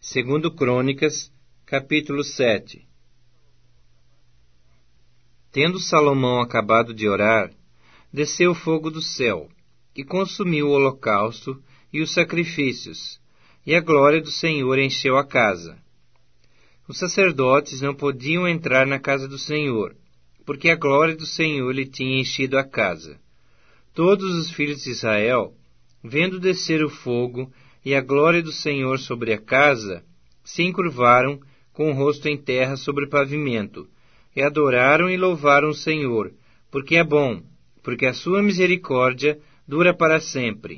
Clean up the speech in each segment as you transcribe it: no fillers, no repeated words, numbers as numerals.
Segundo Crônicas, capítulo 7. Tendo Salomão acabado de orar, desceu fogo do céu, e consumiu o holocausto e os sacrifícios, e a glória do Senhor encheu a casa. Os sacerdotes não podiam entrar na casa do Senhor, porque a glória do Senhor lhe tinha enchido a casa. Todos os filhos de Israel, vendo descer o fogo e a glória do Senhor sobre a casa, se encurvaram com o rosto em terra sobre o pavimento, e adoraram e louvaram o Senhor, porque é bom, porque a sua misericórdia dura para sempre.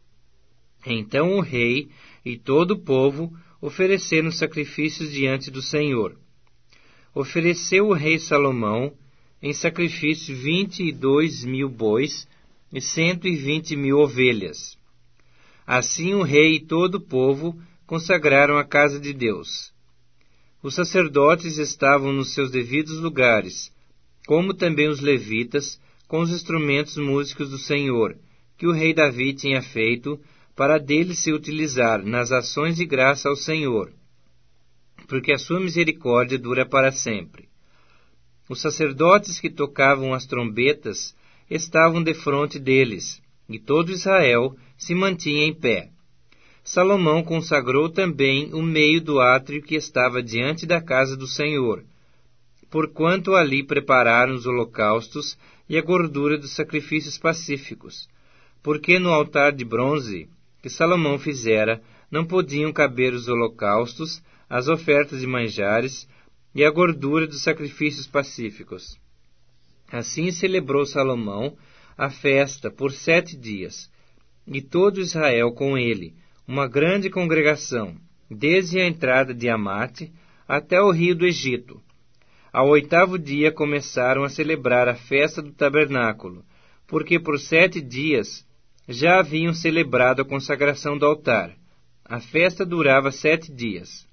Então o rei e todo o povo ofereceram sacrifícios diante do Senhor. Ofereceu o rei Salomão em sacrifício 22.000 bois e 120.000 ovelhas. Assim o rei e todo o povo consagraram a casa de Deus. Os sacerdotes estavam nos seus devidos lugares, como também os levitas, com os instrumentos músicos do Senhor, que o rei Davi tinha feito, para dele se utilizar nas ações de graça ao Senhor, porque a sua misericórdia dura para sempre. Os sacerdotes que tocavam as trombetas estavam defronte deles, e todo Israel se mantinha em pé. Salomão consagrou também o meio do átrio que estava diante da casa do Senhor, porquanto ali prepararam os holocaustos e a gordura dos sacrifícios pacíficos, porque no altar de bronze que Salomão fizera não podiam caber os holocaustos, as ofertas de manjares e a gordura dos sacrifícios pacíficos. Assim celebrou Salomão a festa por 7 dias, e todo Israel com ele, uma grande congregação, desde a entrada de Amate até o rio do Egito. Ao 8º dia começaram a celebrar a festa do tabernáculo, porque por 7 dias já haviam celebrado a consagração do altar. A festa durava 7 dias.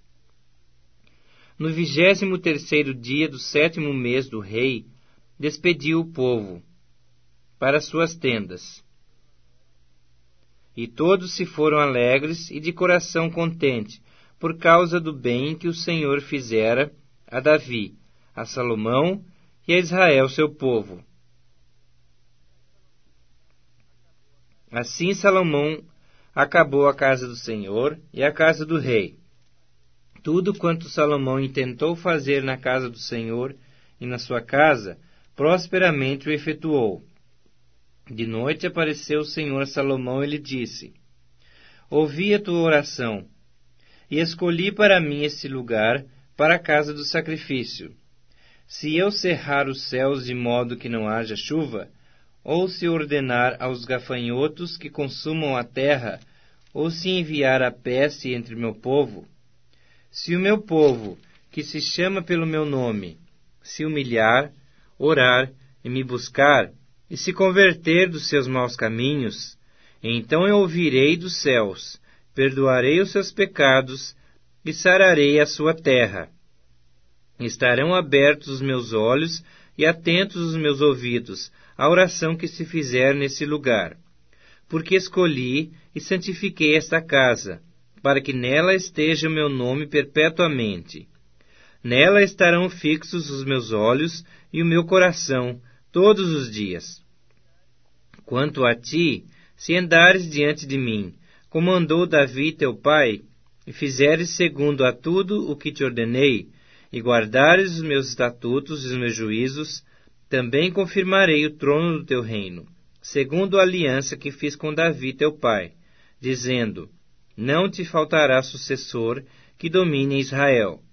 No 23º dia do 7º mês do rei, despediu o povo para suas tendas. E todos se foram alegres e de coração contente, por causa do bem que o Senhor fizera a Davi, a Salomão e a Israel seu povo. Assim Salomão acabou a casa do Senhor e a casa do rei. Tudo quanto Salomão intentou fazer na casa do Senhor e na sua casa, prosperamente o efetuou. De noite apareceu o Senhor a Salomão e lhe disse: Ouvi a tua oração, e escolhi para mim este lugar para a casa do sacrifício. Se eu cerrar os céus de modo que não haja chuva, ou se ordenar aos gafanhotos que consumam a terra, ou se enviar a peste entre meu povo, se o meu povo, que se chama pelo meu nome, se humilhar, orar e me buscar, e se converter dos seus maus caminhos, então eu ouvirei dos céus, perdoarei os seus pecados e sararei a sua terra. Estarão abertos os meus olhos e atentos os meus ouvidos à oração que se fizer nesse lugar, porque escolhi e santifiquei esta casa, para que nela esteja o meu nome perpetuamente. Nela estarão fixos os meus olhos e o meu coração todos os dias. Quanto a ti, se andares diante de mim, como andou Davi teu pai, e fizeres segundo a tudo o que te ordenei, e guardares os meus estatutos e os meus juízos, também confirmarei o trono do teu reino, segundo a aliança que fiz com Davi teu pai, dizendo: Não te faltará sucessor que domine Israel.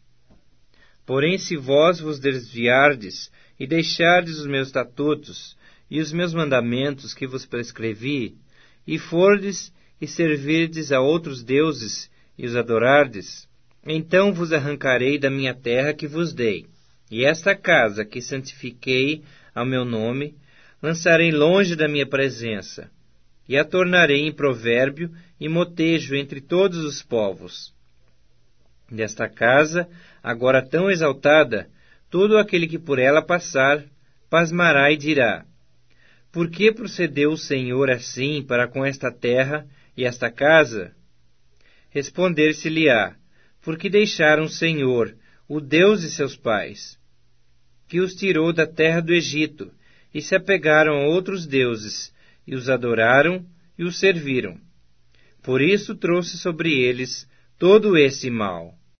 Porém, se vós vos desviardes e deixardes os meus estatutos e os meus mandamentos que vos prescrevi, e fordes e servirdes a outros deuses e os adorardes, então vos arrancarei da minha terra que vos dei, e esta casa que santifiquei ao meu nome, lançarei longe da minha presença, e a tornarei em provérbio e motejo entre todos os povos. Desta casa, agora tão exaltada, todo aquele que por ela passar, pasmará e dirá: Por que procedeu o Senhor assim para com esta terra e esta casa? Responder-se-lhe-á: porque deixaram o Senhor, o Deus de seus pais, que os tirou da terra do Egito, e se apegaram a outros deuses, e os adoraram e os serviram. Por isso trouxe sobre eles todo esse mal.